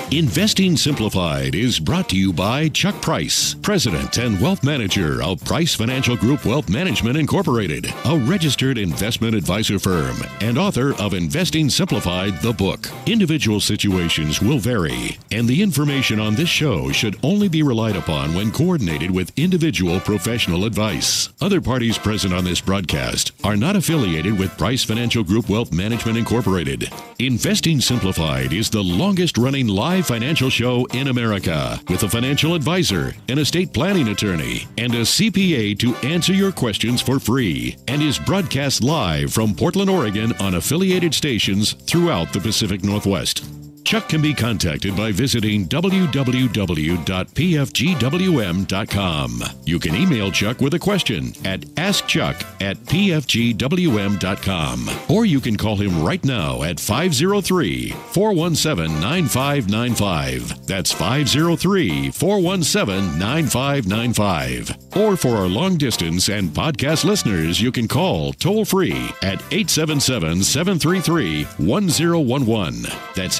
Investing Simplified is brought to you by Chuck Price, President and Wealth Manager of Price Financial Group Wealth Management Incorporated, a registered investment advisor firm, and author of Investing Simplified, the book. Individual situations will vary, and the information on this show should only be relied upon when coordinated with individual professional advice. Other parties present on this broadcast are not affiliated with Price Financial Group Wealth Management Incorporated. Investing Simplified is the longest-running live financial show in America, with a financial advisor, an estate planning attorney, and a CPA to answer your questions for free, and is broadcast live from Portland, Oregon on affiliated stations throughout the Pacific Northwest. Chuck can be contacted by visiting www.pfgwm.com. You can email Chuck with a question at askchuck@pfgwm.com. Or you can call him right now at 503-417-9595. That's 503-417-9595. Or for our long distance and podcast listeners, you can call toll free at 877-733-1011. That's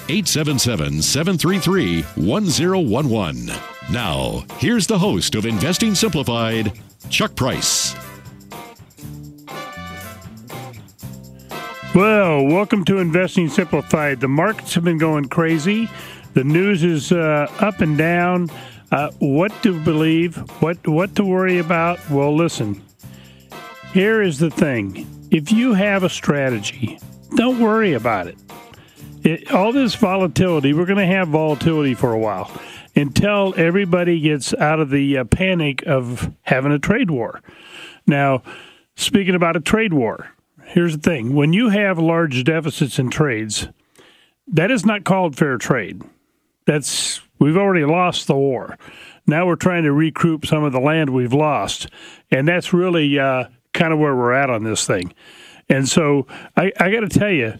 877-733-1011. Now, here's the host of Investing Simplified, Chuck Price. Well, welcome to Investing Simplified. The markets have been going crazy. The news is up and down. What to believe, what to worry about? Well, listen, here is the thing. If you have a strategy, don't worry about it. All this volatility, we're going to have volatility for a while until everybody gets out of the panic of having a trade war."Now, speaking about a trade war, here's the thing. When you have large deficits in trades, that is not called fair trade. We've already lost the war. Now we're trying to recoup some of the land we've lost, and that's really kind of where we're at on this thing. And so I got to tell you,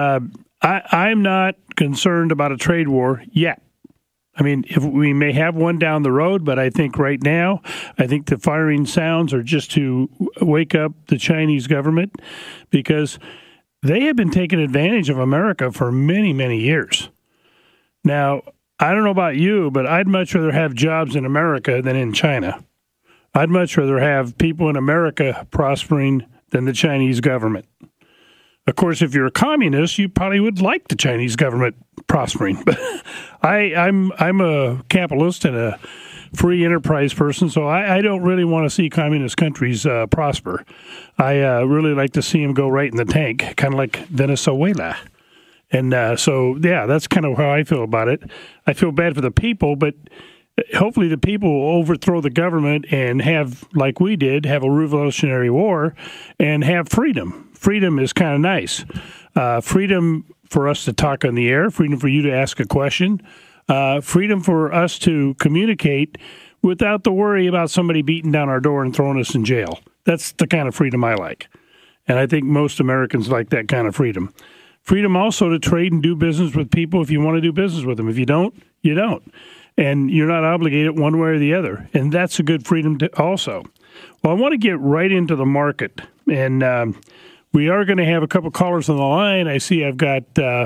I'm not concerned about a trade war yet. I mean, if we may have one down the road, but I think right now, the firing sounds are just to wake up the Chinese government, because they have been taking advantage of America for many, many years. Now, I don't know about you, but I'd much rather have jobs in America than in China. I'd much rather have people in America prospering than the Chinese government. Of course, if you're a communist, you probably would like the Chinese government prospering. But I'm a capitalist and a free enterprise person, so I don't really want to see communist countries prosper. I really like to see them go right in the tank, kind of like Venezuela. And so, yeah, that's kind of how I feel about it. I feel bad for the people, but hopefully the people will overthrow the government and have, like we did, have a revolutionary war and have freedom. Freedom is kind of nice. Freedom for us to talk on the air, freedom for you to ask a question, freedom for us to communicate without the worry about somebody beating down our door and throwing us in jail. That's the kind of freedom I like. And I think most Americans like that kind of freedom. Freedom also to trade and do business with people if you want to do business with them. If you don't, you don't. And you're not obligated one way or the other. And that's a good freedom also. Well, I want to get right into the market. And we are going to have a couple callers on the line. I see I've got,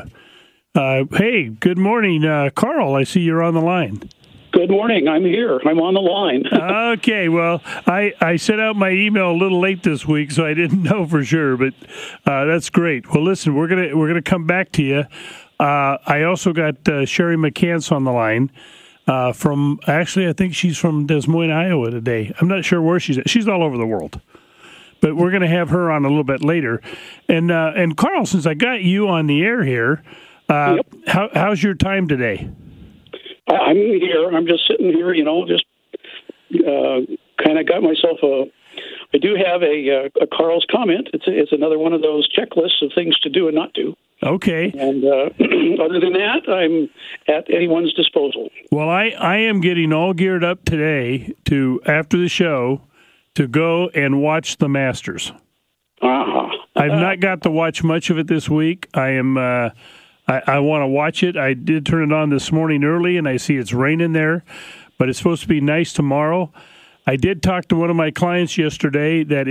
hey, good morning, Carl. I see you're on the line. Good morning. I'm here. I'm on the line. Okay. Well, I sent out my email a little late this week, so I didn't know for sure, but that's great. Well, listen, we're gonna come back to you. I also got Sherry McCants on the line from, actually, I think she's from Des Moines, Iowa today. I'm not sure where she's at. She's all over the world. But we're going to have her on a little bit later. And Carl, since I got you on the air here, Yep. How's your time today? I'm here. I'm just sitting here, just kind of got myself I do have a Carl's comment. It's another one of those checklists of things to do and not do. Okay. And other than that, I'm at anyone's disposal. Well, I am getting all geared up today after the show, to go and watch the Masters. Uh-huh. I've not got to watch much of it this week. I want to watch it. I did turn it on this morning early, and I see it's raining there, but it's supposed to be nice tomorrow. I did talk to one of my clients yesterday that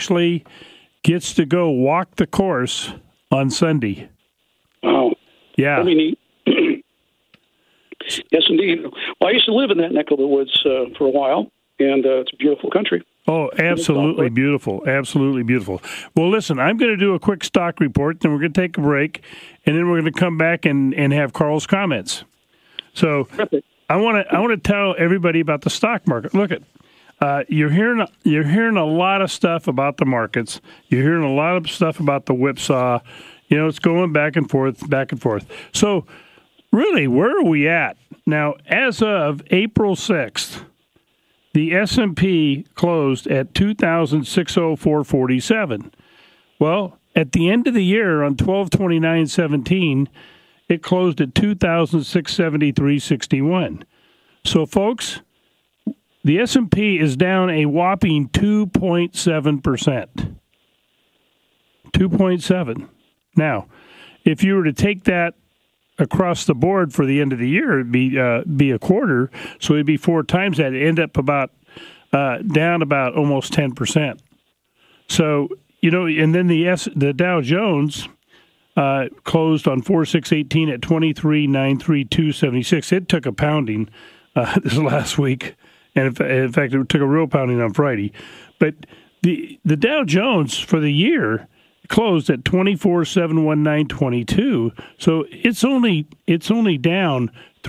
gets to go walk the course on Sunday. Wow. Yeah. Pretty neat. Yes, indeed. Well, I used to live in that neck of the woods for a while, and it's a beautiful country. Oh, absolutely beautiful. Absolutely beautiful. Well, listen, I'm going to do a quick stock report, then we're going to take a break, and then we're going to come back and have Carl's comments. So Perfect. I want to tell everybody about the stock market. Look you're hearing a lot of stuff about the markets. You're hearing a lot of stuff about the whipsaw. It's going back and forth, back and forth. So really, where are we at? Now, as of April 6th, the S&P closed at 2,604.47. Well, at the end of the year on 12/29/17, it closed at 2,673.61. So, folks, the S&P is down a whopping 2.7%. 2.7. Now, if you were to take that across the board for the end of the year, it'd be a quarter, so it'd be 4 times that. It'd end up down about almost 10%. So, and then the Dow Jones closed on 4/6/18 at 23,932.76. It took a pounding this last week, and in fact, it took a real pounding on Friday. But the Dow Jones for the year closed at 24,719.22, so it's only down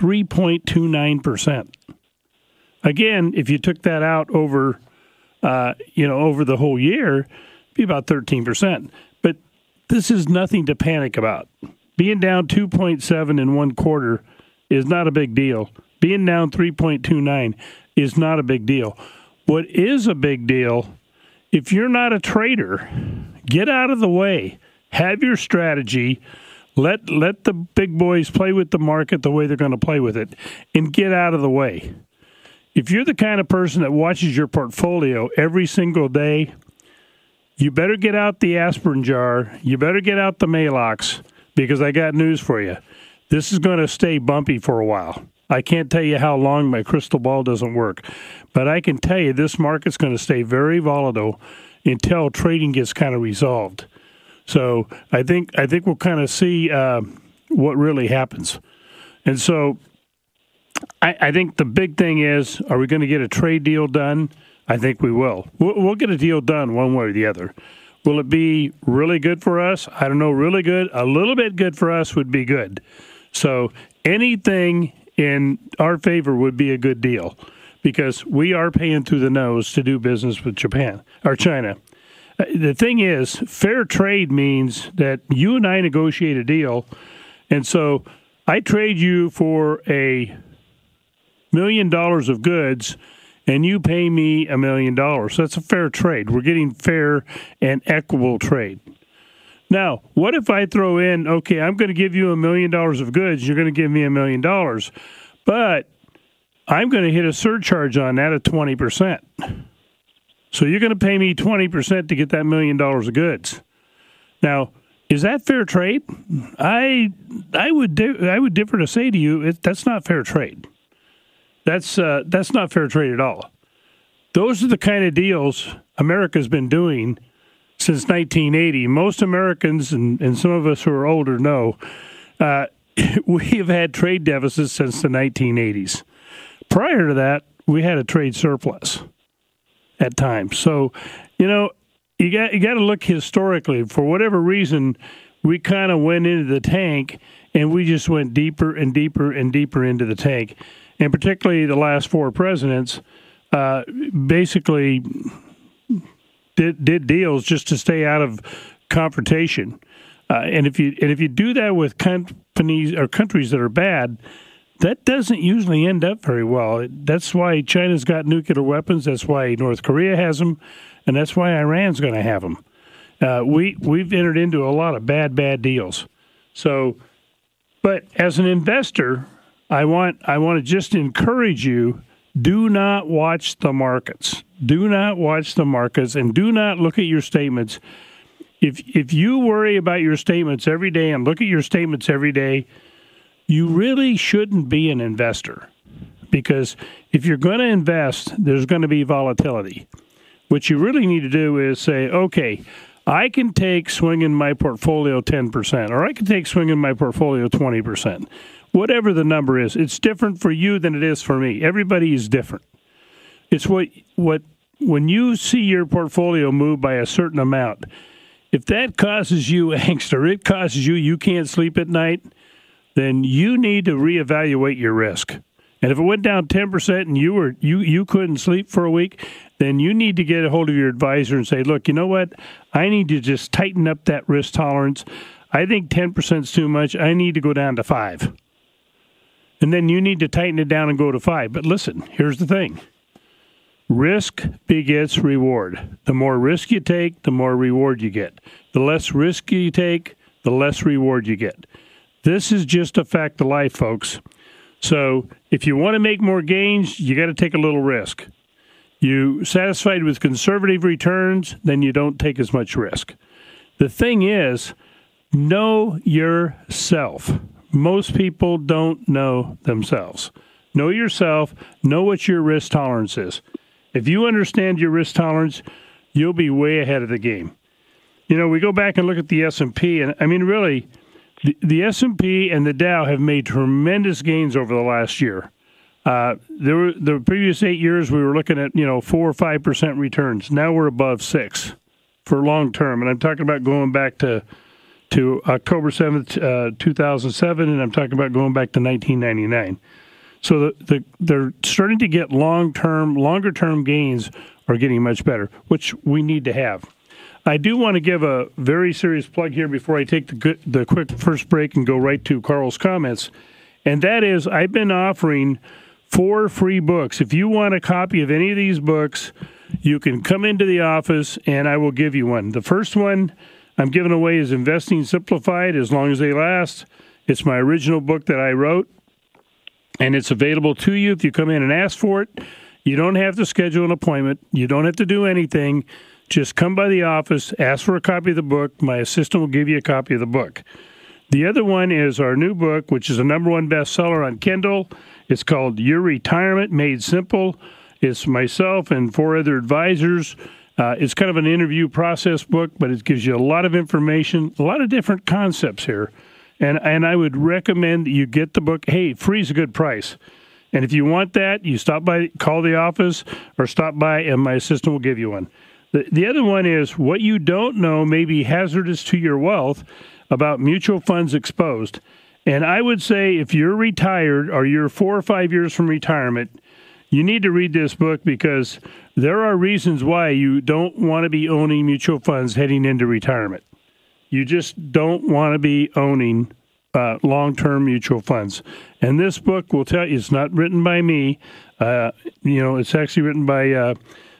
3.29%. Again, if you took that out over over the whole year, it'd be about 13%. But this is nothing to panic about. Being down 2.7 in one quarter is not a big deal. Being down 3.29 is not a big deal. What is a big deal, if you're not a trader, get out of the way. Have your strategy. Let the big boys play with the market the way they're going to play with it, and get out of the way. If you're the kind of person that watches your portfolio every single day, you better get out the aspirin jar. You better get out the Maalox, because I got news for you. This is going to stay bumpy for a while. I can't tell you how long. My crystal ball doesn't work. But I can tell you this market's going to stay very volatile until trading gets kind of resolved. So I think we'll kind of see what really happens. And so I think the big thing is, are we going to get a trade deal done? I think we will. We'll get a deal done one way or the other. Will it be really good for us? I don't know. Really good? A little bit good for us would be good. So anything in our favor would be a good deal, because we are paying through the nose to do business with Japan or China. The thing is, fair trade means that you and I negotiate a deal, and so I trade you for $1 million of goods, and you pay me $1 million. So that's a fair trade. We're getting fair and equitable trade. Now, what if I throw in, okay, I'm going to give you $1 million of goods, you're going to give me $1 million, but I'm going to hit a surcharge on that of 20%. So you're going to pay me 20% to get that $1 million of goods. Now, is that fair trade? I would differ to say to you, that's not fair trade. That's not fair trade at all. Those are the kind of deals America's been doing since 1980. Most Americans, and some of us who are older know, we have had trade deficits since the 1980s. Prior to that, we had a trade surplus at times. So, you got to look historically. For whatever reason, we kind of went into the tank, and we just went deeper and deeper and deeper into the tank. And particularly the last 4 presidents basically did deals just to stay out of confrontation. And if you do that with companies or countries that are bad, that doesn't usually end up very well. That's why China's got nuclear weapons. That's why North Korea has them, and that's why Iran's going to have them. We've entered into a lot of bad deals. So, but as an investor, I want to just encourage you: do not watch the markets. Do not watch the markets, and do not look at your statements. If you worry about your statements every day and look at your statements every day, you really shouldn't be an investor, because if you're going to invest, there's going to be volatility. What you really need to do is say, okay, I can take swing in my portfolio 10%, or I can take swing in my portfolio 20%. whatever the number is. It's different for you than it is for me. Everybody is different. It's when you see your portfolio move by a certain amount, if that causes you angst or it causes you can't sleep at night, then you need to reevaluate your risk. And if it went down 10% and you couldn't sleep for a week, then you need to get a hold of your advisor and say, look, you know what? I need to just tighten up that risk tolerance. I think 10% is too much. I need to go down to 5. And then you need to tighten it down and go to 5. But listen, here's the thing. Risk begets reward. The more risk you take, the more reward you get. The less risk you take, the less reward you get. This is just a fact of life, folks. So if you want to make more gains, you got to take a little risk. You satisfied with conservative returns, then you don't take as much risk. The thing is, know yourself. Most people don't know themselves. Know yourself. Know what your risk tolerance is. If you understand your risk tolerance, you'll be way ahead of the game. You know, we go back and look at the S&P, and I mean, really, the S&P and the Dow have made tremendous gains over the last year. The previous 8 years, we were looking at 4 or 5% returns. Now we're above 6 for long term, and I'm talking about going back to October 7th, 2007, and I'm talking about going back to 1999. So they're starting to get longer term gains are getting much better, which we need to have. I do want to give a very serious plug here before I take the quick first break and go right to Carl's comments, and that is I've been offering 4 free books. If you want a copy of any of these books, you can come into the office and I will give you one. The first one I'm giving away is Investing Simplified, As Long as They Last. It's my original book that I wrote, and it's available to you if you come in and ask for it. You don't have to schedule an appointment. You don't have to do anything. Just come by the office, ask for a copy of the book. My assistant will give you a copy of the book. The other one is our new book, which is a #1 bestseller on Kindle. It's called Your Retirement Made Simple. It's myself and 4 other advisors. It's kind of an interview process book, but it gives you a lot of information, a lot of different concepts here. And I would recommend that you get the book. Hey, free is a good price. And if you want that, you stop by, call the office, or stop by, and my assistant will give you one. The other one is What You Don't Know May Be Hazardous to Your Wealth about Mutual Funds Exposed. And I would say if you're retired or you're 4 or 5 years from retirement, you need to read this book because there are reasons why you don't want to be owning mutual funds heading into retirement. You just don't want to be owning long-term mutual funds. And this book will tell you, it's not written by me. It's actually written by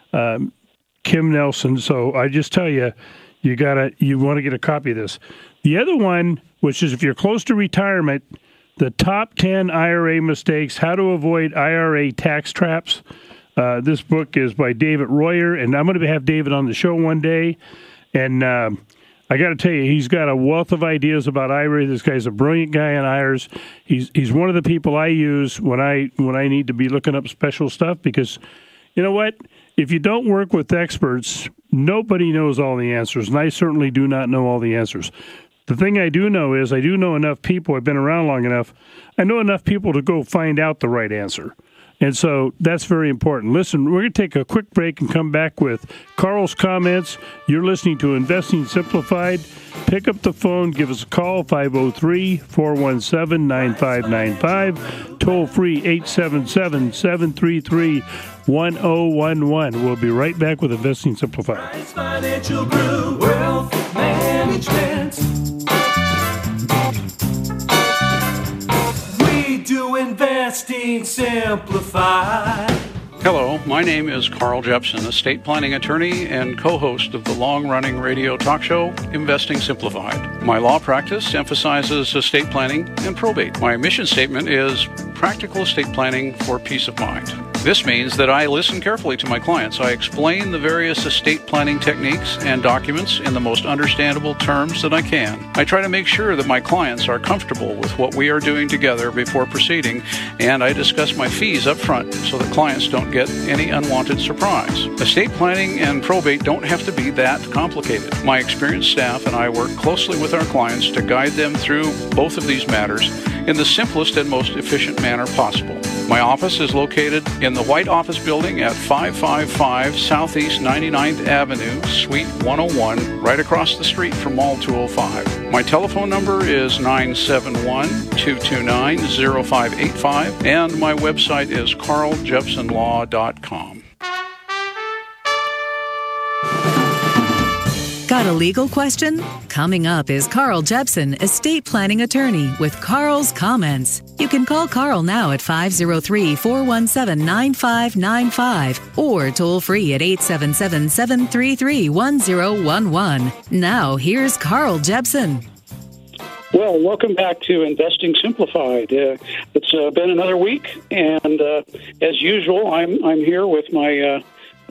Kim Nelson. So I just tell you, you want to get a copy of this. The other one, which is if you're close to retirement, the top 10 IRA mistakes, how to avoid IRA tax traps. This book is by David Royer, and I'm going to have David on the show one day. And I got to tell you, he's got a wealth of ideas about IRA. This guy's a brilliant guy on IRAs. He's one of the people I use when I need to be looking up special stuff because, you know what? If you don't work with experts, nobody knows all the answers, and I certainly do not know all the answers. The thing I do know is I do know enough people. I've been around long enough. I know enough people to go find out the right answer. And so that's very important. Listen, we're going to take a quick break and come back with Carl's comments. You're listening to Investing Simplified. Pick up the phone. Give us a call, 503-417-9595. Toll free, 877-733-1011. We'll be right back with Investing Simplified. Financial Group, Wealth Management. Do Investing Simplified. Hello, my name is Carl Jepson, estate planning attorney and co-host of the long-running radio talk show, Investing Simplified. My law practice emphasizes estate planning and probate. My mission statement is practical estate planning for peace of mind. This means that I listen carefully to my clients. I explain the various estate planning techniques and documents in the most understandable terms that I can. I try to make sure that my clients are comfortable with what we are doing together before proceeding, and I discuss my fees up front so that clients don't get any unwanted surprise. Estate planning and probate don't have to be that complicated. My experienced staff and I work closely with our clients to guide them through both of these matters in the simplest and most efficient manner possible. My office is located in the White Office Building at 555 Southeast 99th Avenue, Suite 101, right across the street from Mall 205. My telephone number is 971-229-0585, and my website is carljepsonlaw.com. Got a legal question? Coming up is Carl Jepson, estate planning attorney with Carl's Comments. You can call Carl now at 503-417-9595 or toll free at 877-733-1011. Now, here's Carl Jepson. Well, welcome back to Investing Simplified. It's been another week, and as usual, I'm here with my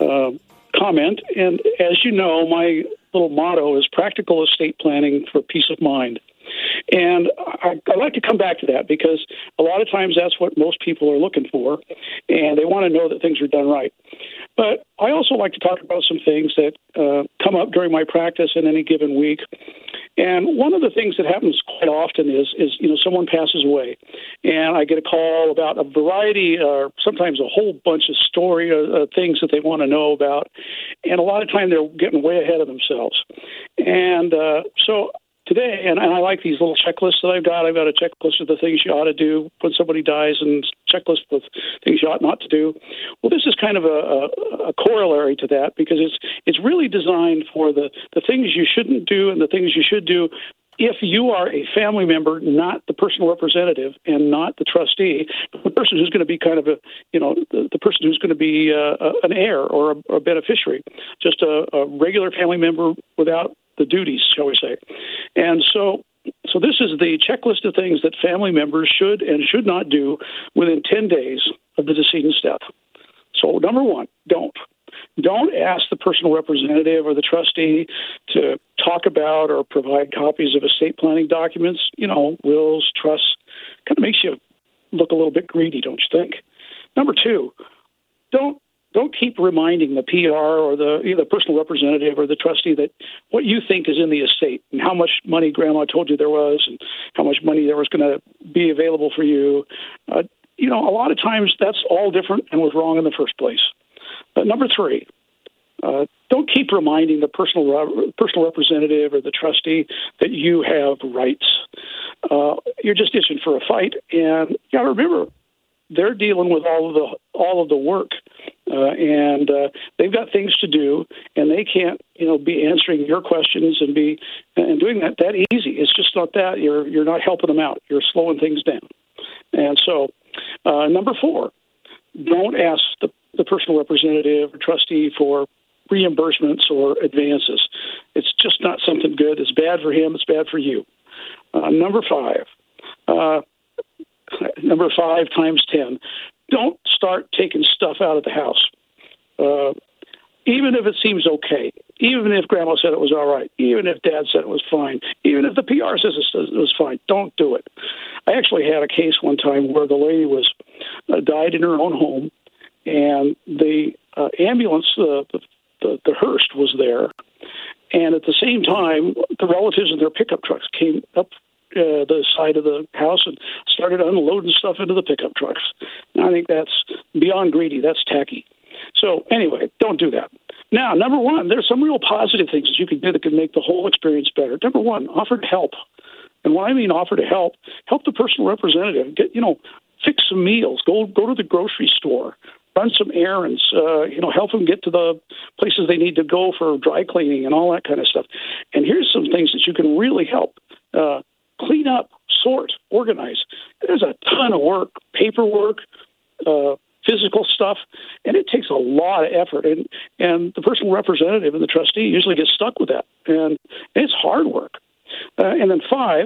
comment. And as you know, my little motto is practical estate planning for peace of mind. And I like to come back to that because a lot of times that's what most people are looking for, and they want to know that things are done right. But I also like to talk about some things that come up during my practice in any given week. And one of the things that happens quite often is someone passes away, and I get a call about a variety or sometimes a whole bunch of things that they want to know about. And a lot of time they're getting way ahead of themselves. And so today, and I like these little checklists that I've got. I've got a checklist of the things you ought to do when somebody dies and checklist with things you ought not to do. Well, this is kind of a corollary to that because it's really designed for the things you shouldn't do and the things you should do if you are a family member, not the personal representative and not the trustee, but the person who's going to be kind of the person who's going to be an heir or a beneficiary, just a regular family member without the duties, shall we say. And so this is the checklist of things that family members should and should not do within 10 days of the decedent's death. So number one, don't ask the personal representative or the trustee to talk about or provide copies of estate planning documents, wills, trusts. Kind of makes you look a little bit greedy, don't you think? Number two, don't keep reminding the PR or the personal representative or the trustee that what you think is in the estate and how much money Grandma told you there was and how much money there was going to be available for you. A lot of times that's all different and was wrong in the first place. Number three, don't keep reminding the personal representative or the trustee that you have rights. You're just itching for a fight, and you got to remember they're dealing with all of the work, and they've got things to do, and they can't be answering your questions and doing that easy. It's just not that. You're not helping them out. You're slowing things down. And so, number four, don't ask the personal representative or trustee for reimbursements or advances. It's just not something good. It's bad for him. It's bad for you. Number five times 10. Don't start taking stuff out of the house. Even if it seems okay, even if Grandma said it was all right, even if Dad said it was fine, even if the PR says it was fine, don't do it. I actually had a case one time where the lady died in her own home, and the ambulance, the hearse was there, and at the same time, the relatives in their pickup trucks came up the side of the house and started unloading stuff into the pickup trucks. And I think that's beyond greedy. That's tacky. So anyway, don't do that. Now, number one, there's some real positive things that you can do that can make the whole experience better. Number one, offer to help. And when I mean offer to help the personal representative. Fix some meals. Go to the grocery store. Run some errands. Help them get to the places they need to go for dry cleaning and all that kind of stuff. And here's some things that you can really help. Clean up, sort, organize. There's a ton of work, paperwork, physical stuff, and it takes a lot of effort. And the personal representative and the trustee usually get stuck with that. And it's hard work. And then 5,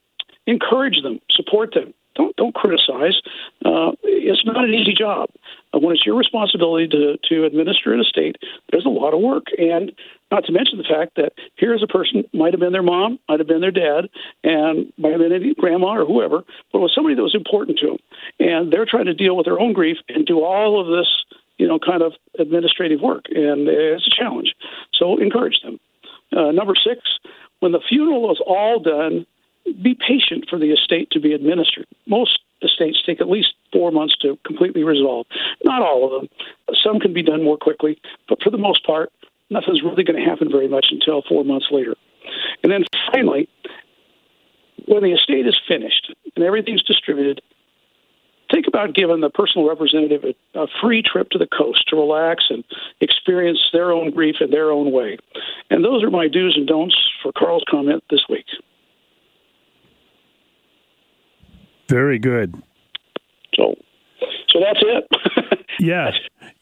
encourage them, support them. Don't criticize. It's not an easy job. when it's your responsibility to administer an estate, there's a lot of work. And not to mention the fact that here's a person, might have been their mom, might have been their dad, and might have been any grandma or whoever, but it was somebody that was important to them. And they're trying to deal with their own grief and do all of this, kind of administrative work. And it's a challenge. So encourage them. Number 6, when the funeral is all done, be patient for the estate to be administered. Most estates take at least 4 months to completely resolve. Not all of them. Some can be done more quickly, but for the most part, nothing's really going to happen very much until 4 months later. And then finally, when the estate is finished and everything's distributed, think about giving the personal representative a free trip to the coast to relax and experience their own grief in their own way. And those are my do's and don'ts for Carl's comment this week. Very good. So that's it. Yeah.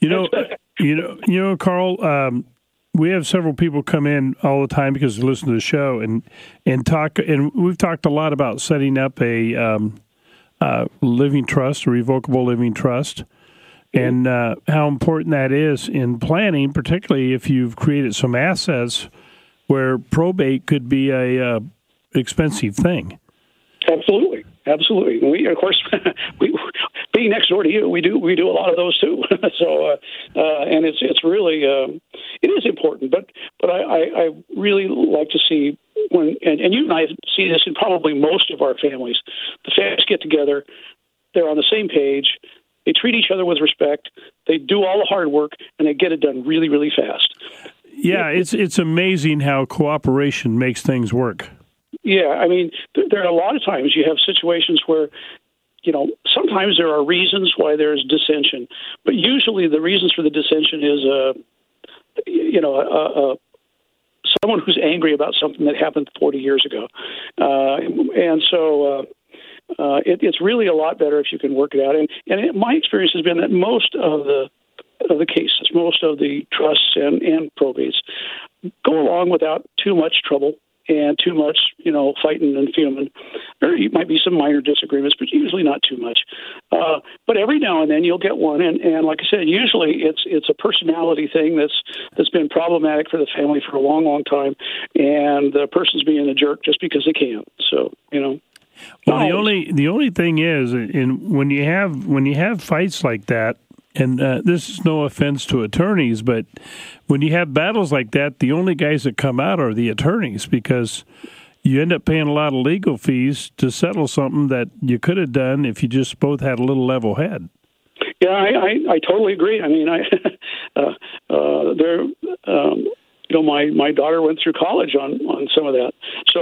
Carl, we have several people come in all the time because they listen to the show and talk, and we've talked a lot about setting up a living trust, a revocable living trust, and how important that is in planning, particularly if you've created some assets where probate could be a expensive thing. Absolutely. We, of course, being next door to you, we do a lot of those too. So, and it's really it is important. But I really like to see when, and you and I see this in probably most of our families. The families get together, they're on the same page, they treat each other with respect, they do all the hard work, and they get it done really, really fast. Yeah, it's amazing how cooperation makes things work. Yeah, I mean, there are a lot of times you have situations where, sometimes there are reasons why there's dissension, but usually the reasons for the dissension is, someone who's angry about something that happened 40 years ago. And so it's really a lot better if you can work it out. And my experience has been that most of the cases, most of the trusts and probates go along without too much trouble and too much, fighting and fuming. There might be some minor disagreements, but usually not too much. But every now and then you'll get one, and like I said, usually it's a personality thing that's been problematic for the family for a long, long time, and the person's being a jerk just because they can. So, Well, the only thing is, when you have fights like that, and this is no offense to attorneys, but when you have battles like that, the only guys that come out are the attorneys, because you end up paying a lot of legal fees to settle something that you could have done if you just both had a little level head. Yeah, I totally agree. I mean, my daughter went through college on some of that. So,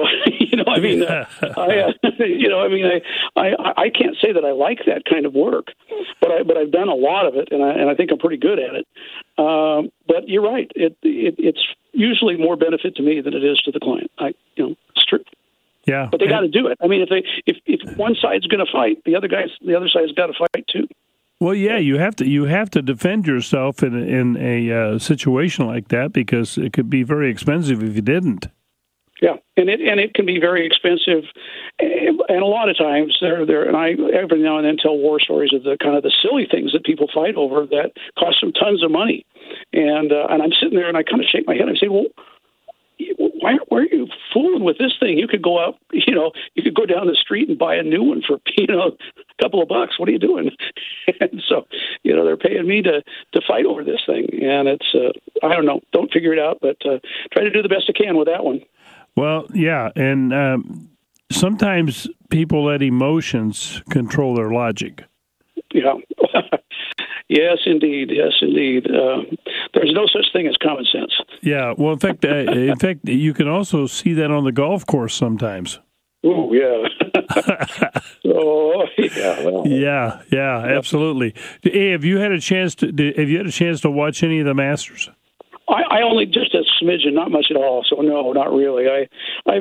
I can't say that I like that kind of work, but I've done a lot of it, and I think I'm pretty good at it. But you're right. It's usually more benefit to me than it is to the client. It's true. Yeah. But they got to do it. I mean, if one side's going to fight, the other side's got to fight too. Well, yeah, you have to defend yourself in a situation like that, because it could be very expensive if you didn't. Yeah, and it can be very expensive, and a lot of times and I every now and then tell war stories of the kind of the silly things that people fight over that cost them tons of money, and I'm sitting there and I kind of shake my head and I say, well, why are you fooling with this thing? You could go out, you could go down the street and buy a new one for, a couple of bucks. What are you doing? And so, they're paying me to fight over this thing. And it's, I don't know, don't figure it out, but try to do the best I can with that one. Well, yeah. And sometimes people let emotions control their logic. Yeah. Yes, indeed. There's no such thing as common sense. Yeah. Well, in fact, you can also see that on the golf course sometimes. Oh, yeah. Yeah. Well, yeah, absolutely. Hey, have you had a chance to watch any of the Masters? I only just a smidgen, not much at all. So no, not really. I've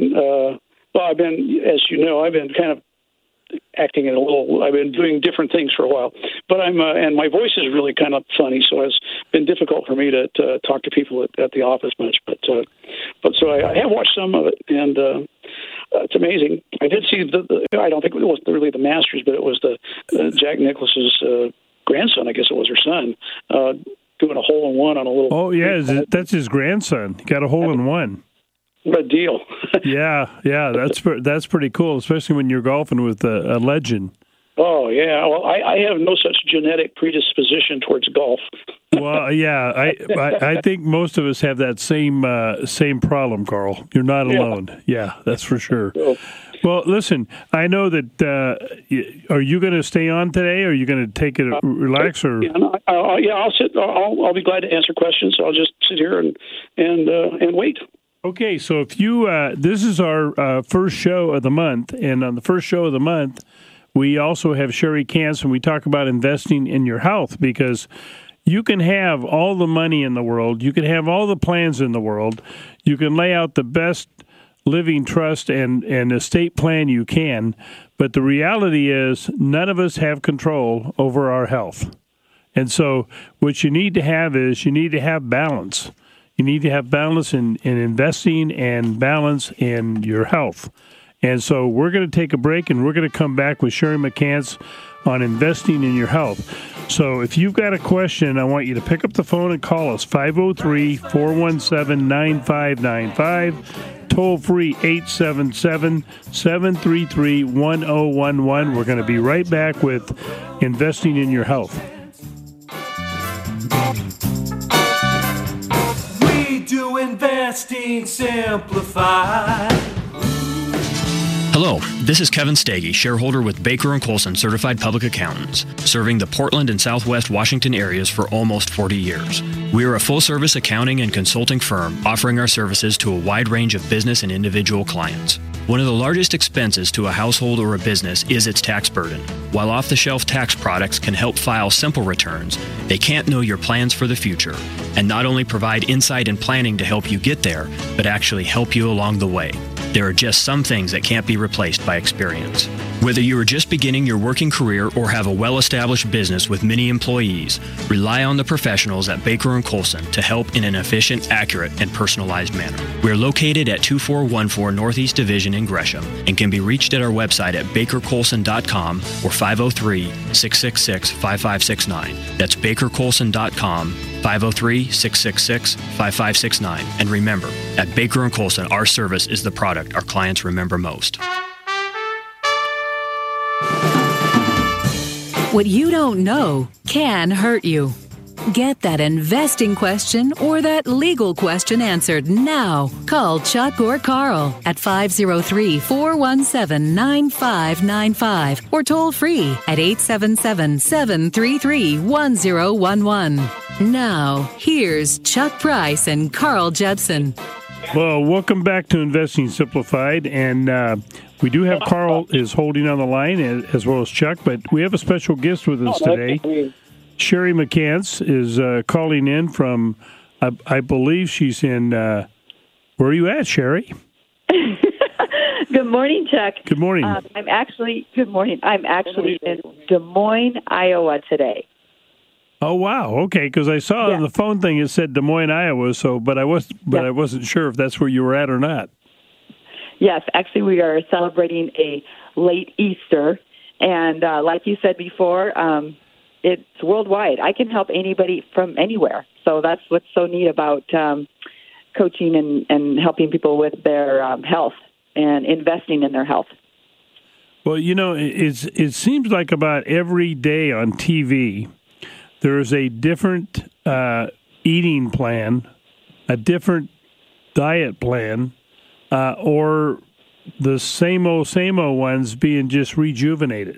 been, as you know, I've been kind of acting in I've been doing different things for a while, but and my voice is really kind of funny, so it's been difficult for me to talk to people at the office much. But so I have watched some of it, and it's amazing. I did see I don't think it was really the Masters, but it was the Jack Nicklaus's grandson, I guess it was, her son, doing a hole-in-one on a little... Oh, yeah, that's his grandson. He got a hole-in-one. What a deal. Yeah, that's pretty cool, especially when you're golfing with a legend. Oh, yeah. Well, I have no such genetic predisposition towards golf. Well, yeah, I think most of us have that same problem, Carl. You're not alone. Yeah, that's for sure. Well, listen, I know that. Are you going to stay on today, or are you going to take it relax? Or I'll sit. I'll be glad to answer questions. So I'll just sit here and wait. Okay, so if you this is our first show of the month, and on the first show of the month, we also have Sherry Kantz, and we talk about investing in your health, because you can have all the money in the world, you can have all the plans in the world, you can lay out the best living trust and estate plan you can, but the reality is none of us have control over our health. And so what you need to have is you need to have balance. You need to have balance in investing and balance in your health. And so we're going to take a break, and we're going to come back with Sherry McCants on investing in your health. So if you've got a question, I want you to pick up the phone and call us, 503-417-9595, toll-free 877-733-1011. We're going to be right back with investing in your health. We do investing simplified. Hello, this is Kevin Stagey, shareholder with Baker & Colson Certified Public Accountants, serving the Portland and Southwest Washington areas for almost 40 years. We are a full-service accounting and consulting firm offering our services to a wide range of business and individual clients. One of the largest expenses to a household or a business is its tax burden. While off-the-shelf tax products can help file simple returns, they can't know your plans for the future and not only provide insight and planning to help you get there, but actually help you along the way. There are just some things that can't be replaced by experience. Whether you are just beginning your working career or have a well-established business with many employees, rely on the professionals at Baker & Colson to help in an efficient, accurate, and personalized manner. We're located at 2414 Northeast Division in Gresham and can be reached at our website at bakercolson.com or 503-666-5569. That's bakercolson.com, 503-666-5569. And remember, at Baker & Colson, our service is the product our clients remember most. What you don't know can hurt you. Get that investing question or that legal question answered now. Call Chuck or Carl at 503-417-9595 or toll free at 877-733-1011. Now, here's Chuck Price and Carl Jepsen. Well, welcome back to Investing Simplified, and we do have Carl is holding on the line as well as Chuck, but we have a special guest with us today. Sherry McCants is calling in from, I believe she's in, where are you at, Sherry? Good morning, Chuck. Good morning. Good morning. I'm actually in Des Moines, Iowa today. Oh, wow. Okay, because I saw on the phone thing it said Des Moines, Iowa, but I wasn't sure if that's where you were at or not. Yes, actually we are celebrating a late Easter, and like you said before, it's worldwide. I can help anybody from anywhere, so that's what's so neat about coaching and helping people with their health and investing in their health. Well, you know, it seems like about every day on TV, there is a different eating plan, a different diet plan, or the same old ones being just rejuvenated.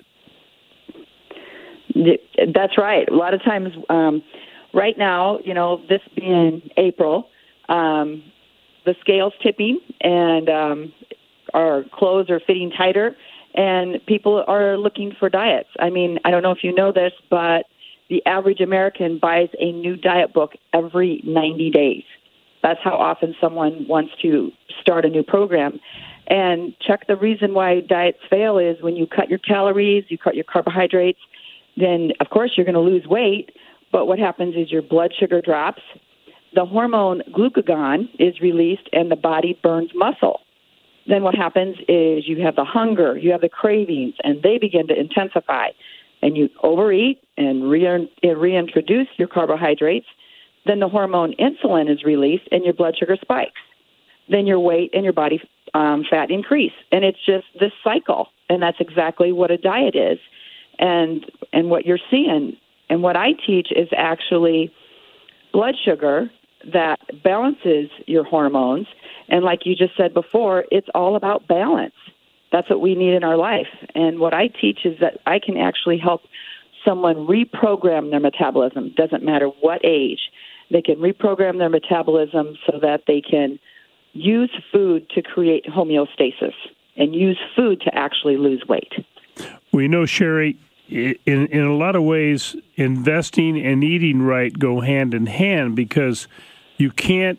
That's right. A lot of times, right now, you know, this being April, the scale's tipping and our clothes are fitting tighter, and people are looking for diets. I mean, I don't know if you know this, but the average American buys a new diet book every 90 days. That's how often someone wants to start a new program. And Chuck, the reason why diets fail is when you cut your calories, you cut your carbohydrates, then, of course, you're going to lose weight. But what happens is your blood sugar drops, the hormone glucagon is released, and the body burns muscle. Then what happens is you have the hunger, you have the cravings, and they begin to intensify. and you overeat and reintroduce your carbohydrates, then the hormone insulin is released and your blood sugar spikes. Then your weight and your body fat increase. And it's just this cycle. And that's exactly what a diet is and what you're seeing. And what I teach is actually blood sugar that balances your hormones. And like you just said before, it's all about balance. That's what we need in our life. And what I teach is that I can actually help someone reprogram their metabolism. Doesn't matter what age. They can reprogram their metabolism so that they can use food to create homeostasis and use food to actually lose weight. We know, Sherry, in a lot of ways, investing and eating right go hand in hand because you can't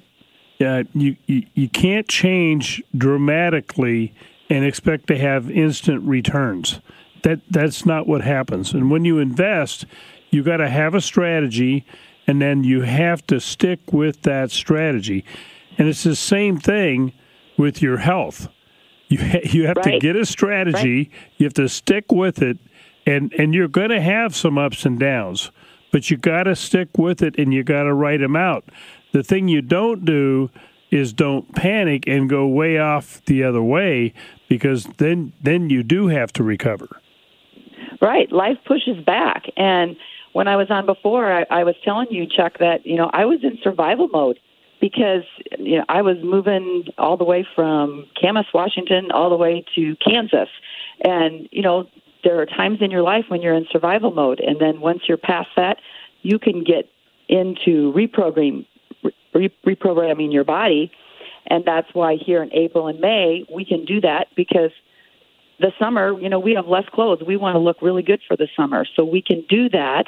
you can't change dramatically and expect to have instant returns. That's not what happens. And when you invest, you got to have a strategy, and then you have to stick with that strategy. And it's the same thing with your health. You have to get a strategy. You have to stick with it, and you're going to have some ups and downs, but you got to stick with it, and you got to write them out. The thing you don't do is don't panic and go way off the other way, because then you do have to recover. Right. Life pushes back. And when I was on before, I was telling you, Chuck, that, I was in survival mode because, I was moving all the way from Camas, Washington, all the way to Kansas. And, there are times in your life when you're in survival mode. And then once you're past that, you can get into reprogramming your body. And that's why here in April and May, we can do that because the summer, we have less clothes. We want to look really good for the summer. So we can do that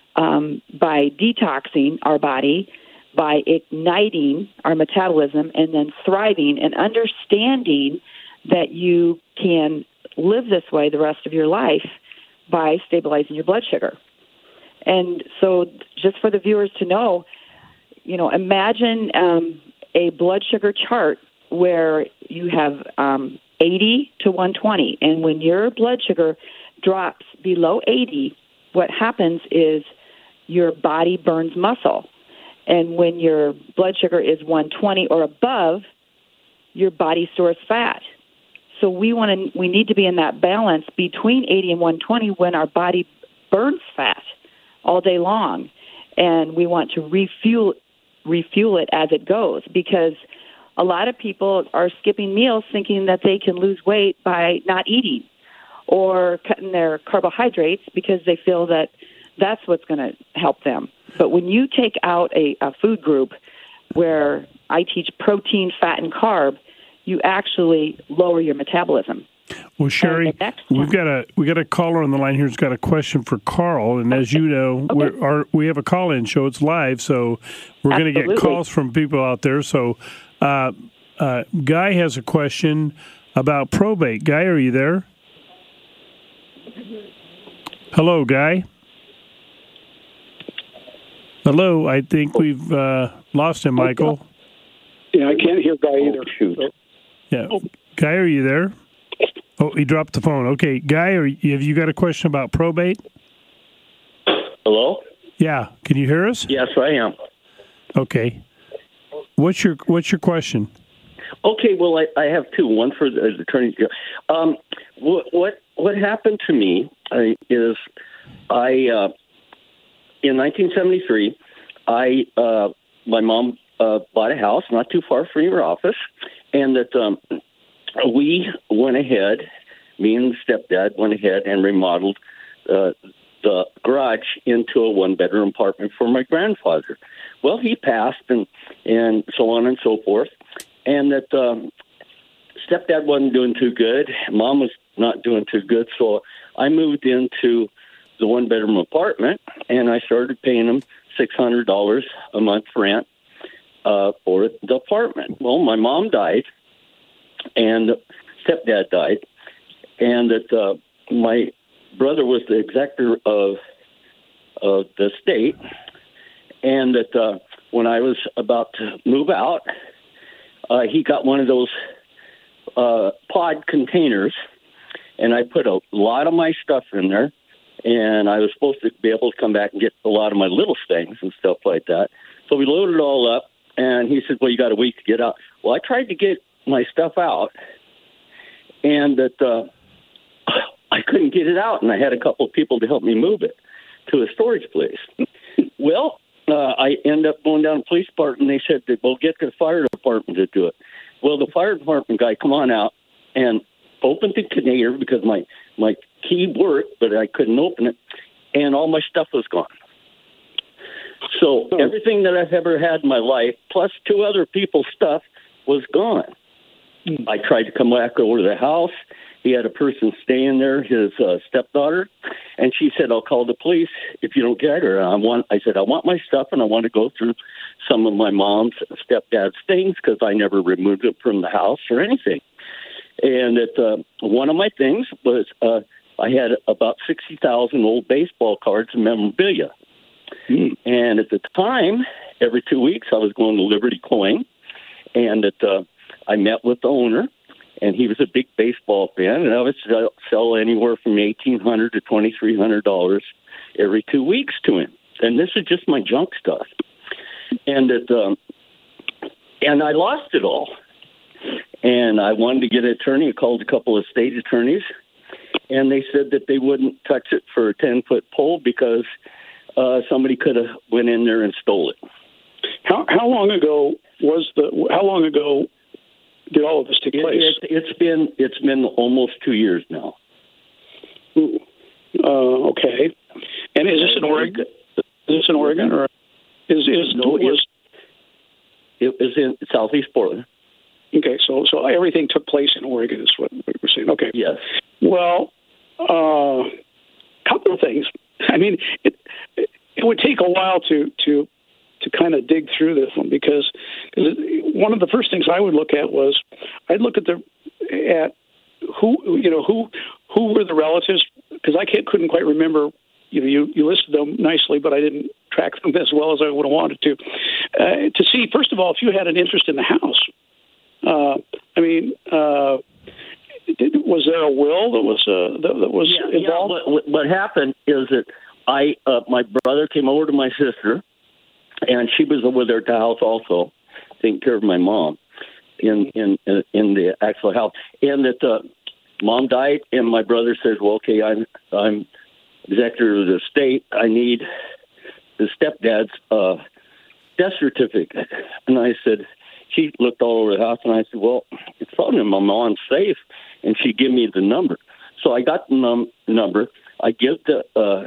by detoxing our body, by igniting our metabolism, and then thriving and understanding that you can live this way the rest of your life by stabilizing your blood sugar. And so just for the viewers to know, imagine a blood sugar chart where you have 80 to 120. And when your blood sugar drops below 80, what happens is your body burns muscle. And when your blood sugar is 120 or above, your body stores fat. So we need to be in that balance between 80 and 120 when our body burns fat all day long. And we want to refuel it as it goes, because a lot of people are skipping meals thinking that they can lose weight by not eating or cutting their carbohydrates because they feel that that's what's going to help them. But when you take out a food group where I teach protein, fat, and carb, you actually lower your metabolism. Well, Sherry, we got a caller on the line here who's got a question for Carl, and as you know, we have a call-in show. It's live, so we're going to get calls from people out there. So, Guy has a question about probate. Guy, are you there? Hello, Guy. Hello, I think we've lost him, Michael. Yeah, I can't hear Guy either. Shoot. Yeah, Guy, are you there? Oh, he dropped the phone. Okay, Guy, have you got a question about probate? Hello? Yeah, can you hear us? Yes, I am. Okay. What's your question? Okay, well, I have two. One for the attorney. What happened to me is in 1973, my mom bought a house not too far from your office, and that we went ahead, me and stepdad went ahead and remodeled the garage into a one-bedroom apartment for my grandfather. Well, he passed, and so on and so forth, and that stepdad wasn't doing too good. Mom was not doing too good, so I moved into the one-bedroom apartment, and I started paying him $600 a month rent for the apartment. Well, my mom died, and stepdad died, and that my brother was the executor of the estate, and that when I was about to move out, he got one of those pod containers, and I put a lot of my stuff in there, and I was supposed to be able to come back and get a lot of my little things and stuff like that. So we loaded it all up, and he said, well, you got a week to get out. Well, I tried to get my stuff out, and that I couldn't get it out, and I had a couple of people to help me move it to a storage place. Well, I ended up going down to the police department, and they said, well, get the fire department to do it. Well, the fire department guy come on out and opened the container because my key worked, but I couldn't open it, and all my stuff was gone. So everything that I've ever had in my life, plus 2 other people's stuff, was gone. I tried to come back over to the house. He had a person staying there, his stepdaughter, and she said, I'll call the police if you don't get her. I said, I want my stuff, and I want to go through some of my mom's stepdad's things because I never removed it from the house or anything. And one of my things was I had about 60,000 old baseball cards and memorabilia. And at the time, every 2 weeks, I was going to Liberty Coin, and I met with the owner, and he was a big baseball fan, and I would sell anywhere from $1,800 to $2,300 every 2 weeks to him. And this is just my junk stuff. And and I lost it all. And I wanted to get an attorney. I called a couple of state attorneys, and they said that they wouldn't touch it for a 10-foot pole because somebody could have went in there and stole it. How long ago did all of this take place? It's been almost 2 years now. Okay. And is this in Oregon? Or it was in Southeast Portland. Okay, so everything took place in Oregon is what we're saying. Okay. Yes. Well, couple of things. I mean, it would take a while to kind of dig through this one because one of the first things I would look at was I'd look at who were the relatives, because I couldn't quite remember. You listed them nicely, but I didn't track them as well as I would have wanted to see, first of all, if you had an interest in the house. Was there a will that was involved? Yeah, what happened is that my brother came over to my sister, and she was over there at the house also, taking care of my mom in the actual house. And that mom died, and my brother says, "Well, okay, I'm executor of the estate. I need the stepdad's death certificate." And I said, she looked all over the house, and I said, "Well, it's on in my mom's safe," and she gave me the number. So I got the number. I give the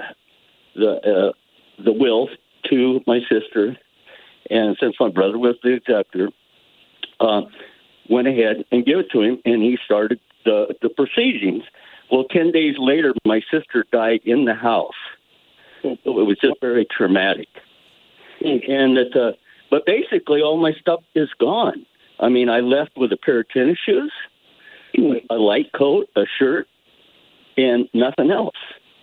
will to my sister, and since my brother was the executor, went ahead and gave it to him, and he started the proceedings. Well, 10 days later, my sister died in the house. So it was just very traumatic. And but basically, all my stuff is gone. I mean, I left with a pair of tennis shoes, a light coat, a shirt, and nothing else.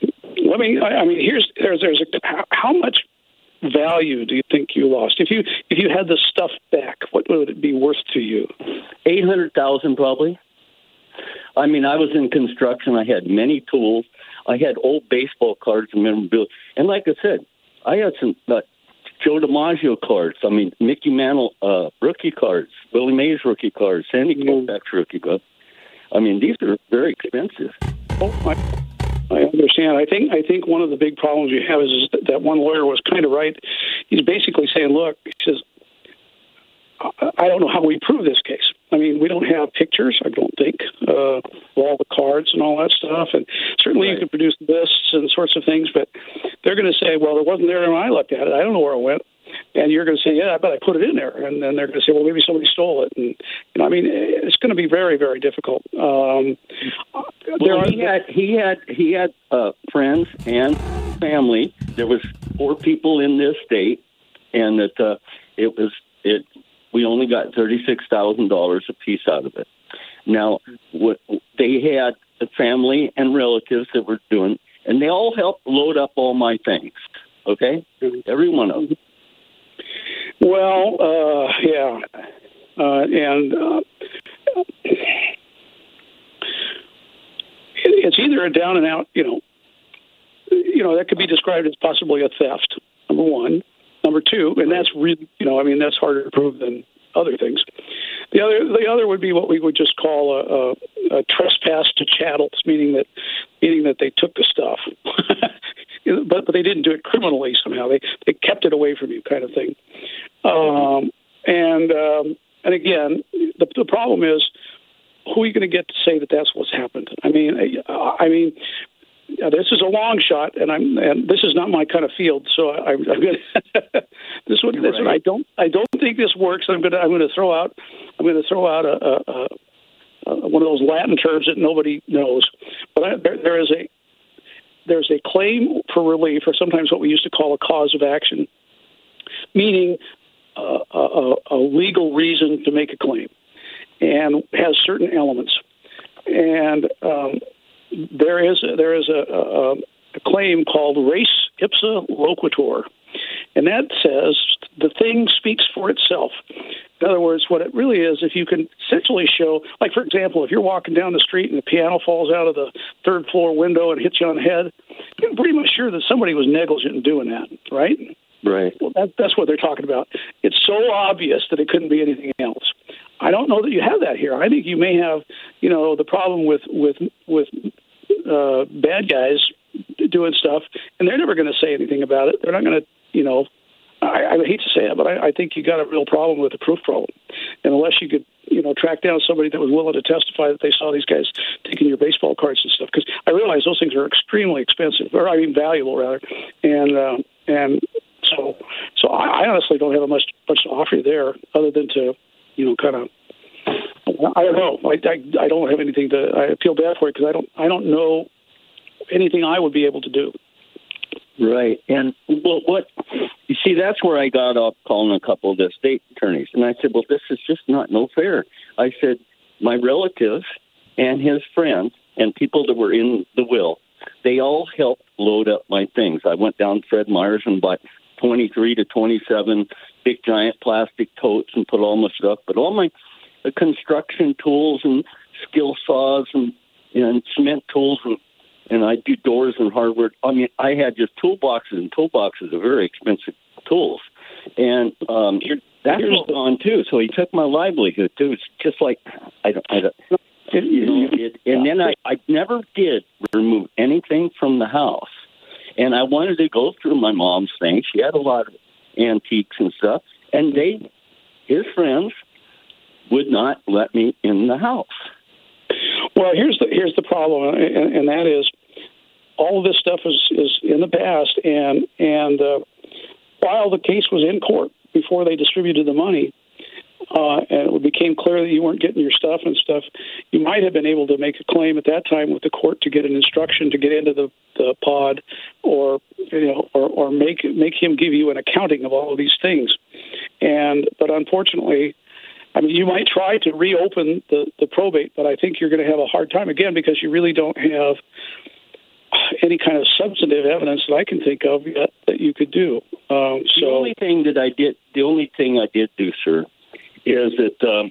How much value do you think you lost? If you had the stuff back, what would it be worth to you? $800,000 probably. I mean, I was in construction. I had many tools. I had old baseball cards and memorabilia. And like I said, I had some Joe DiMaggio cards. I mean, Mickey Mantle rookie cards, Willie Mays rookie cards, Sandy Koufax rookie cards. I mean, these are very expensive. Oh, I understand. I think one of the big problems you have is that one lawyer was kind of right. He's basically saying, look, he says, I don't know how we prove this case. I mean, we don't have pictures, I don't think, of all the cards and all that stuff. And certainly you can produce lists and sorts of things, but they're going to say, well, it wasn't there when I looked at it. I don't know where it went. And you're going to say, yeah, I bet I put it in there. And then they're going to say, well, maybe somebody stole it. And, it's going to be very, very difficult. He had friends and family. There was 4 people in this state, and that we only got $36,000 a piece out of it. Now, they had a family and relatives that were doing, and they all helped load up all my things. Okay, every one of them. Well, yeah, it's either a down and out, that could be described as possibly a theft. Number one. Number two, and that's really, that's harder to prove than other things. The other would be what we would just call a trespass to chattels, meaning that they took the stuff, but they didn't do it criminally somehow. They kept it away from you, kind of thing. And again, the problem is, who are you going to get to say that that's what's happened? I mean, this is a long shot, and this is not my kind of field. So I'm going to this one. I don't think this works. I'm going to throw out one of those Latin terms that nobody knows. But there's a claim for relief, or sometimes what we used to call a cause of action, meaning a legal reason to make a claim, and has certain elements. And there is a claim called res ipsa loquitur, and that says the thing speaks for itself. In other words, what it really is, if you can essentially show, like, for example, if you're walking down the street and the piano falls out of the third floor window and hits you on the head, you're pretty much sure that somebody was negligent in doing that, right? Right. Well, that's what they're talking about. It's so obvious that it couldn't be anything else. I don't know that you have that here. I think you may have, the problem with bad guys doing stuff, and they're never going to say anything about it. They're not going to, I hate to say it, but I think you got a real problem with the proof problem. And unless you could, track down somebody that was willing to testify that they saw these guys taking your baseball cards and stuff, because I realize those things are extremely expensive, valuable rather, and so I honestly don't have much to offer you there, other than to, kind of. I don't know. I don't have anything to. I feel bad for it because I don't know anything I would be able to do. Right, and what you see, that's where I got off calling a couple of the state attorneys, and I said, well, this is just no fair. I said, my relatives and his friends and people that were in the will, they all helped load up my things. I went down to Fred Meyer's and bought 23 to 27 big giant plastic totes and put all my stuff, but all my construction tools and skill saws and cement tools and I do doors and hardware. I mean, I had just toolboxes and toolboxes of very expensive tools, and that was gone too. So he took my livelihood too. It's just like and then I never did remove anything from the house, and I wanted to go through my mom's things. She had a lot of antiques and stuff, and his friends would not let me in the house. Well, here's the problem, and that is, all of this stuff is in the past, and while the case was in court before they distributed the money, and it became clear that you weren't getting your stuff and stuff, you might have been able to make a claim at that time with the court to get an instruction to get into the pod, or make him give you an accounting of all of these things, but unfortunately, I mean, you might try to reopen the probate, but I think you're going to have a hard time again because you really don't have any kind of substantive evidence that I can think of yet that you could do. The only thing I did do, sir, is that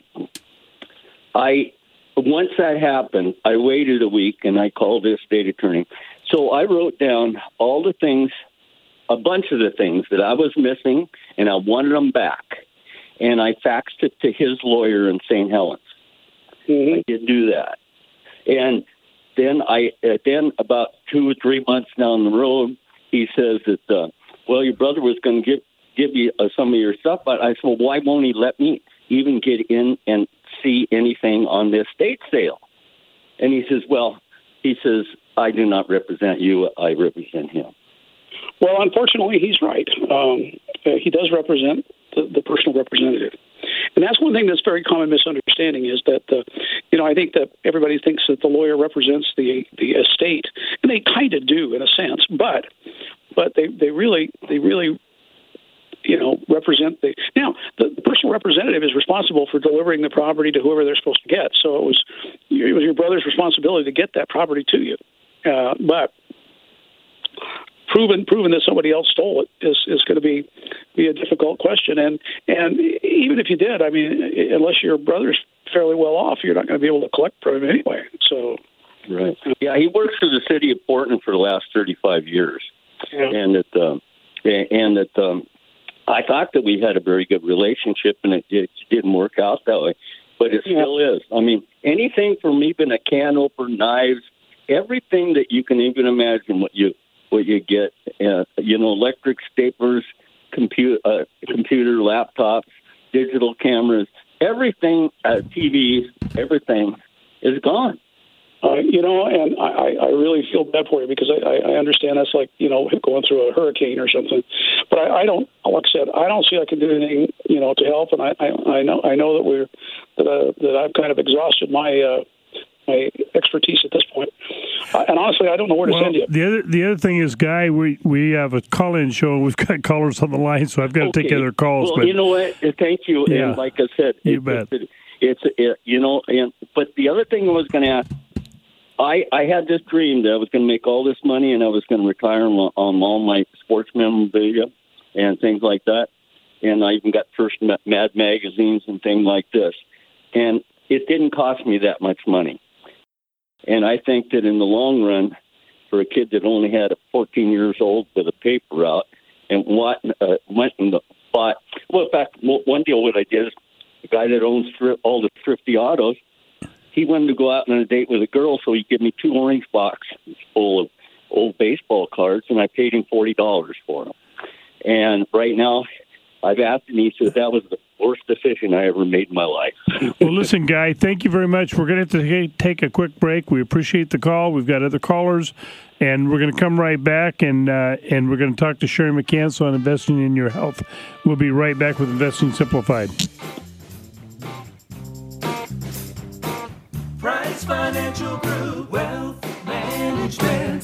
once that happened, I waited a week and I called the state attorney. So I wrote down all the things, a bunch of the things that I was missing, and I wanted them back. And I faxed it to his lawyer in St. Helens. Mm-hmm. I did do that. And then about 2 or 3 months down the road, he says that, your brother was going to give you some of your stuff. But I said, well, why won't he let me even get in and see anything on the estate sale? And he says, I do not represent you. I represent him. Well, unfortunately, he's right. He does represent the personal representative. And that's one thing that's very common misunderstanding is that, I think that everybody thinks that the lawyer represents the estate, and they kind of do in a sense, but they really represent now the personal representative is responsible for delivering the property to whoever they're supposed to get. So it was your brother's responsibility to get that property to you. But proving that somebody else stole it is going to be a difficult question. And even if you did, I mean, unless your brother's fairly well off, you're not going to be able to collect from him anyway. So, right. Yeah, Yeah, he works for the city of Portland for the last 35 years, and I thought that we had a very good relationship, and it didn't work out that way, but it still is. I mean, anything from even a can opener, knives, everything that you can even imagine, what you get, electric staplers, computer laptops, digital cameras, everything, TVs, everything is gone. And I really feel bad for you because I understand that's like, going through a hurricane or something. But I don't, like I said, I don't see I can do anything, to help. And I know that I've kind of exhausted my expertise at this point. And honestly, I don't know where to send you. The other thing is, Guy, we have a call-in show. We've got callers on the line, so I've got to take other calls. Well, but you know what? Thank you. Yeah. And like I said, you bet. But the other thing I was going to ask, I had this dream that I was going to make all this money and I was going to retire on all my sports memorabilia and things like that. And I even got first Mad magazines and things like this. And it didn't cost me that much money. And I think that in the long run, for a kid that only had 14 years old with a paper route and went and bought, well, in fact, one deal what I did is the guy that owns all the thrifty autos, he wanted to go out on a date with a girl, so he gave me 2 orange boxes full of old baseball cards, and I paid him $40 for them. And right now, I've asked him, he said that was the worst decision I ever made in my life. Well, listen, Guy, thank you very much. We're going to have to take a quick break. We appreciate the call. We've got other callers, and we're going to come right back, and we're going to talk to Sherry McCansell on investing in your health. We'll be right back with Investing Simplified. Price Financial Group, Wealth Management.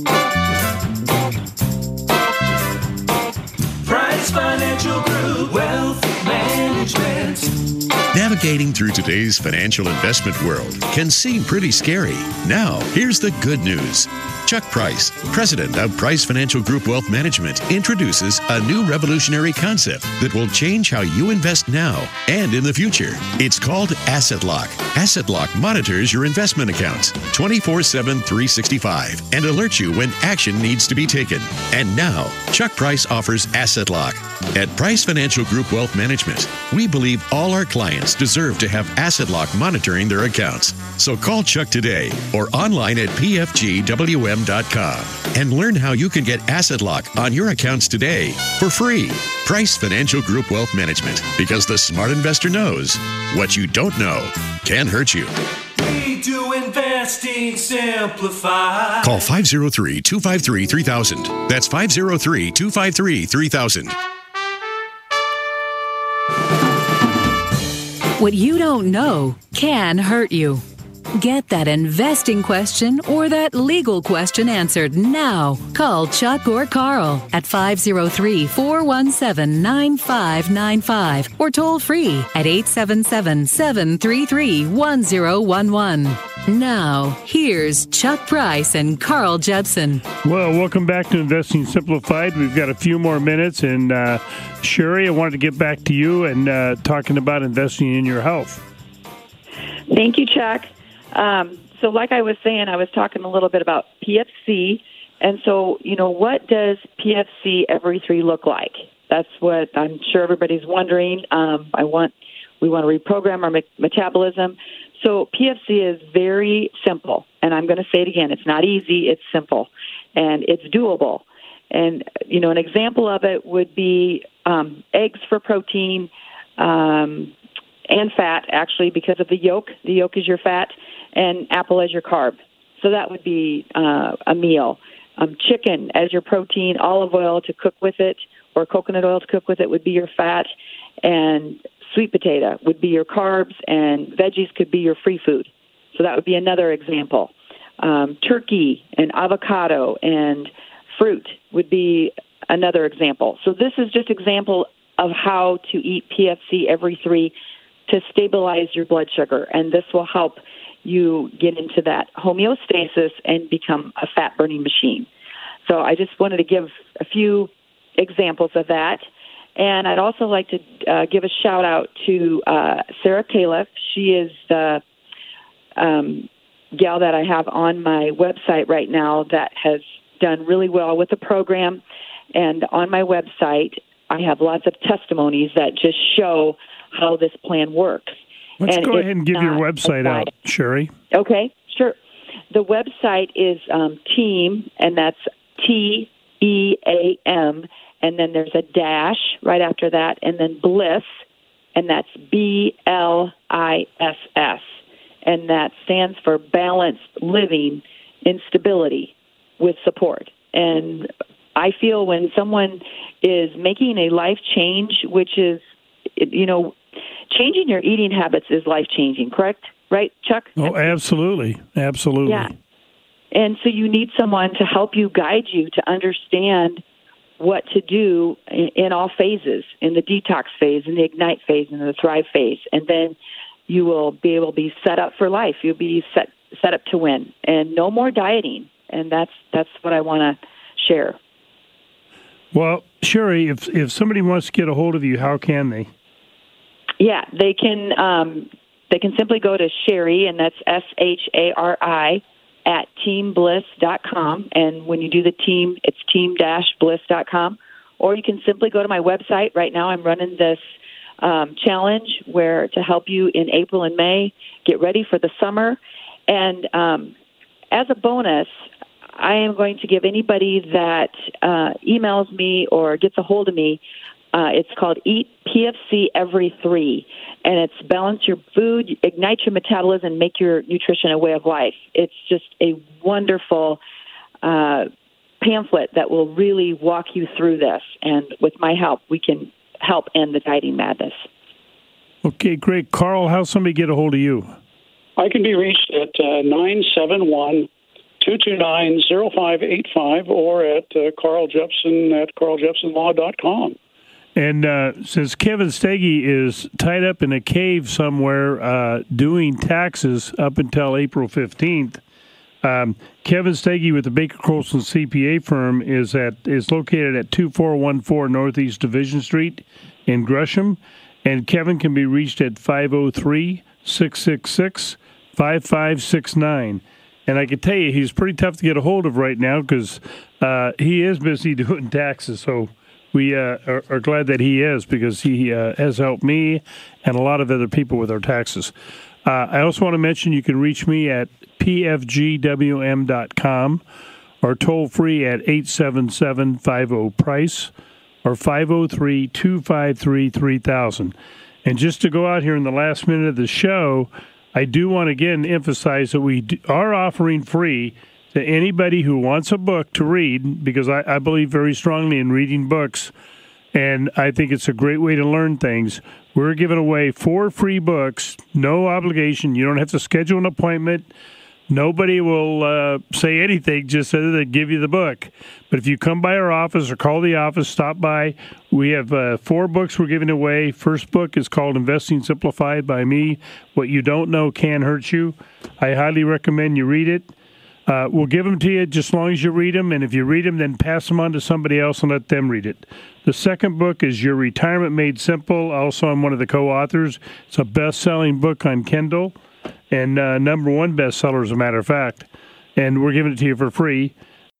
Price Financial Group, Wealth Management. Navigating through today's financial investment world can seem pretty scary. Now, here's the good news. Chuck Price, president of Price Financial Group Wealth Management, introduces a new revolutionary concept that will change how you invest now and in the future. It's called Asset Lock. Asset Lock monitors your investment accounts 24/7, 365 and alerts you when action needs to be taken. And now, Chuck Price offers Asset Lock. At Price Financial Group Wealth Management, we believe all our clients deserve to have Asset Lock monitoring their accounts. So call Chuck today or online at pfgwm.com and learn how you can get Asset Lock on your accounts today for free. Price Financial Group Wealth Management, because the smart investor knows what you don't know can hurt you. We do investing simplified. Call 503-253-3000. That's 503-253-3000. What you don't know can hurt you. Get that investing question or that legal question answered now. Call Chuck or Carl at 503-417-9595 or toll free at 877-733-1011. Now, here's Chuck Price and Carl Jepson. Well, welcome back to Investing Simplified. We've got a few more minutes, and Sherry, I wanted to get back to you and talking about investing in your health. Thank you, Chuck. So like I was saying, I was talking a little bit about PFC. And so, what does PFC every 3 look like? That's what I'm sure everybody's wondering. We want to reprogram our metabolism. So PFC is very simple. And I'm going to say it again. It's not easy. It's simple. And it's doable. And, an example of it would be eggs for protein and fat, actually, because of the yolk. The yolk is your fat. And apple as your carb. So that would be a meal. Chicken as your protein, olive oil to cook with it, or coconut oil to cook with it would be your fat, and sweet potato would be your carbs, and veggies could be your free food. So that would be another example. Turkey and avocado and fruit would be another example. So this is just example of how to eat PFC every 3 to stabilize your blood sugar, and this will help you get into that homeostasis and become a fat-burning machine. So I just wanted to give a few examples of that. And I'd also like to give a shout-out to Sarah Califf. She is the gal that I have on my website right now that has done really well with the program. And on my website, I have lots of testimonies that just show how this plan works. Let's go ahead and give your website out, Sherry. Okay, sure. The website is TEAM, and that's TEAM, and then there's a dash right after that, and then Bliss, and that's BLISS, and that stands for Balanced Living in Stability with Support. And I feel when someone is making a life change, which is, changing your eating habits is life-changing, correct? Right, Chuck? Oh, absolutely. Absolutely. Yeah. And so you need someone to help you, guide you to understand what to do in all phases, in the detox phase, in the ignite phase, in the thrive phase. And then you will be able to be set up for life. You'll be set up to win. And no more dieting. And that's what I want to share. Well, Sherry, if somebody wants to get a hold of you, how can they? Yeah, they can simply go to Sherry, and that's SHARI, at teambliss.com. And when you do the team, it's team-bliss.com. Or you can simply go to my website. Right now I'm running this challenge where to help you in April and May get ready for the summer. And as a bonus, I am going to give anybody that emails me or gets a hold of me, it's called Eat PFC Every 3, and it's balance your food, ignite your metabolism, make your nutrition a way of life. It's just a wonderful pamphlet that will really walk you through this, and with my help, we can help end the dieting madness. Okay, great. Carl, how's somebody get a hold of you? I can be reached at 971-229-0585 or at Carl Jepson at carljepsonlaw.com. And since Kevin Steggy is tied up in a cave somewhere doing taxes up until April 15th, Kevin Steggy with the Baker Colson CPA firm is located at 2414 Northeast Division Street in Gresham. And Kevin can be reached at 503-666-5569. And I can tell you, he's pretty tough to get a hold of right now because he is busy doing taxes. So we are glad that he is, because he has helped me and a lot of other people with our taxes. I also want to mention you can reach me at pfgwm.com or toll free at 877-50-PRICE or 503-253-3000. And just to go out here in the last minute of the show, I do want to again emphasize that we are offering free to anybody who wants a book to read, because I believe very strongly in reading books, and I think it's a great way to learn things. We're giving away 4 free books, no obligation. You don't have to schedule an appointment. Nobody will say anything, just other than give you the book. But if you come by our office or call the office, stop by. We have 4 books we're giving away. First book is called Investing Simplified by me. What you don't know can hurt you. I highly recommend you read it. We'll give them to you just as long as you read them, and if you read them, then pass them on to somebody else and let them read it. The second book is Your Retirement Made Simple. Also, I'm one of the co-authors. It's a best-selling book on Kindle, and number 1 bestseller, as a matter of fact, and we're giving it to you for free.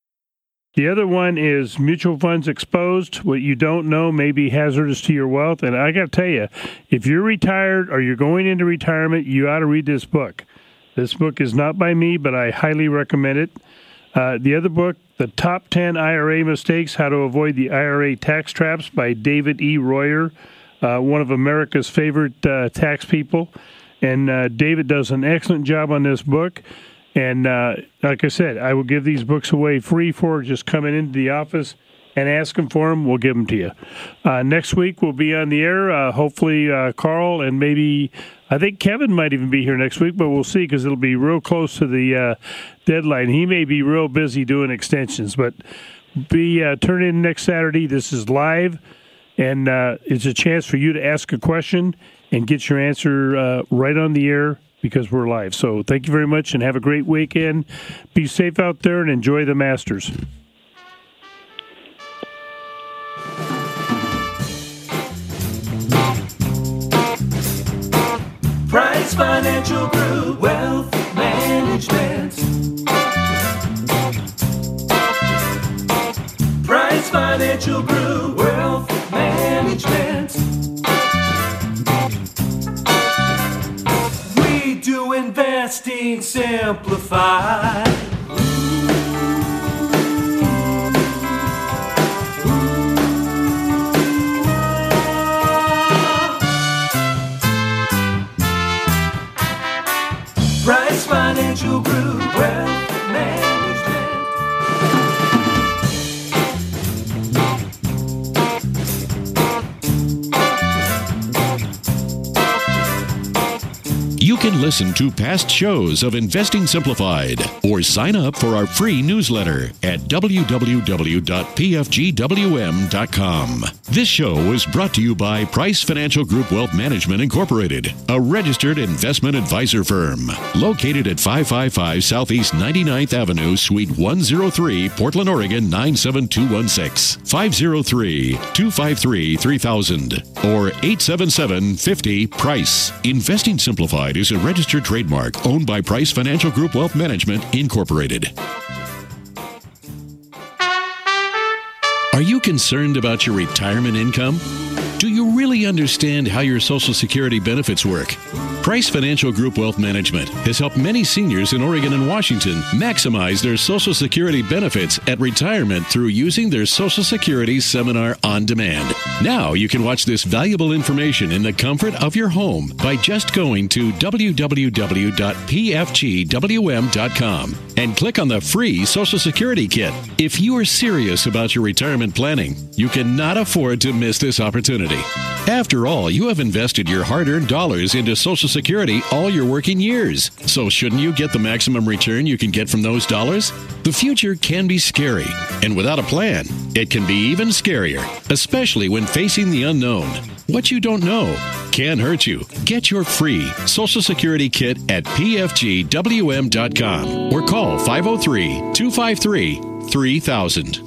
The other one is Mutual Funds Exposed. What you don't know may be hazardous to your wealth, and I got to tell you, if you're retired or you're going into retirement, you ought to read this book. This book is not by me, but I highly recommend it. The other book, The Top 10 IRA Mistakes, How to Avoid the IRA Tax Traps by David E. Royer, one of America's favorite tax people. And David does an excellent job on this book. And like I said, I will give these books away free for just coming into the office and ask them for them. We'll give them to you. Next week, we'll be on the air. Hopefully, Carl and maybe, I think Kevin might even be here next week, but we'll see, because it'll be real close to the deadline. He may be real busy doing extensions, but turn in next Saturday. This is live, and it's a chance for you to ask a question and get your answer right on the air, because we're live. So thank you very much, and have a great weekend. Be safe out there and enjoy the Masters. Price Financial Group, Wealth Management. Management. Price Financial Group, Wealth Management. We do investing simplified. Price Financial Group, Wealth Management. You can listen to past shows of Investing Simplified or sign up for our free newsletter at www.pfgwm.com. This show was brought to you by Price Financial Group Wealth Management Incorporated, a registered investment advisor firm located at 555 Southeast 99th Avenue, Suite 103, Portland, Oregon 97216, 503-253-3000 or 877-50-PRICE. Investing Simplified is a registered trademark owned by Price Financial Group Wealth Management Incorporated. Are you concerned about your retirement income? Do you really understand how your Social Security benefits work? Price Financial Group Wealth Management has helped many seniors in Oregon and Washington maximize their Social Security benefits at retirement through using their Social Security Seminar on demand. Now you can watch this valuable information in the comfort of your home by just going to www.pfgwm.com and click on the free Social Security Kit. If you are serious about your retirement planning, you cannot afford to miss this opportunity. After all, you have invested your hard-earned dollars into Social Security all your working years. So shouldn't you get the maximum return you can get from those dollars? The future can be scary, and without a plan, it can be even scarier, especially when facing the unknown. What you don't know can hurt you. Get your free Social Security Kit at pfgwm.com or call 503-253-3000.